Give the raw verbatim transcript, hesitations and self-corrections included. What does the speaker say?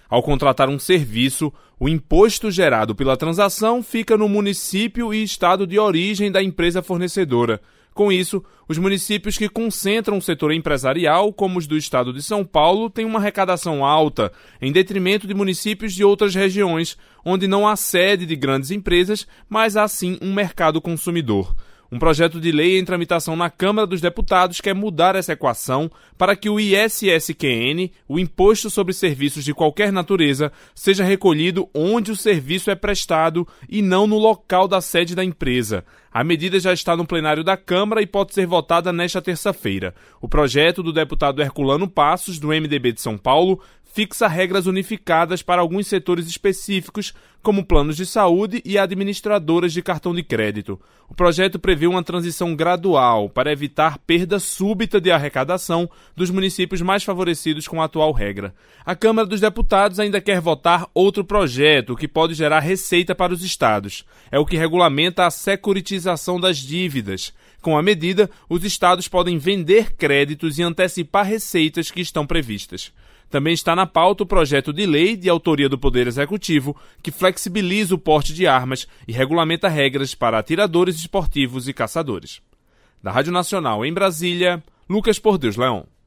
Ao contratar um serviço, o imposto gerado pela transação fica no município e estado de origem da empresa fornecedora. Com isso, os municípios que concentram o setor empresarial, como os do estado de São Paulo, têm uma arrecadação alta, em detrimento de municípios de outras regiões, onde não há sede de grandes empresas, mas há sim um mercado consumidor. Um projeto de lei em tramitação na Câmara dos Deputados quer mudar essa equação para que o I S S Q N, o Imposto sobre Serviços de Qualquer Natureza, seja recolhido onde o serviço é prestado e não no local da sede da empresa. A medida já está no plenário da Câmara e pode ser votada nesta terça-feira. O projeto do deputado Herculano Passos, do M D B de São Paulo, fixa regras unificadas para alguns setores específicos, como planos de saúde e administradoras de cartão de crédito. O projeto prevê uma transição gradual para evitar perda súbita de arrecadação dos municípios mais favorecidos com a atual regra. A Câmara dos Deputados ainda quer votar outro projeto que pode gerar receita para os estados. É o que regulamenta a securitização das dívidas. Com a medida, os estados podem vender créditos e antecipar receitas que estão previstas. Também está na pauta o projeto de lei de autoria do Poder Executivo que flexibiliza o porte de armas e regulamenta regras para atiradores esportivos e caçadores. Da Rádio Nacional em Brasília, Lucas Por Deus Leão.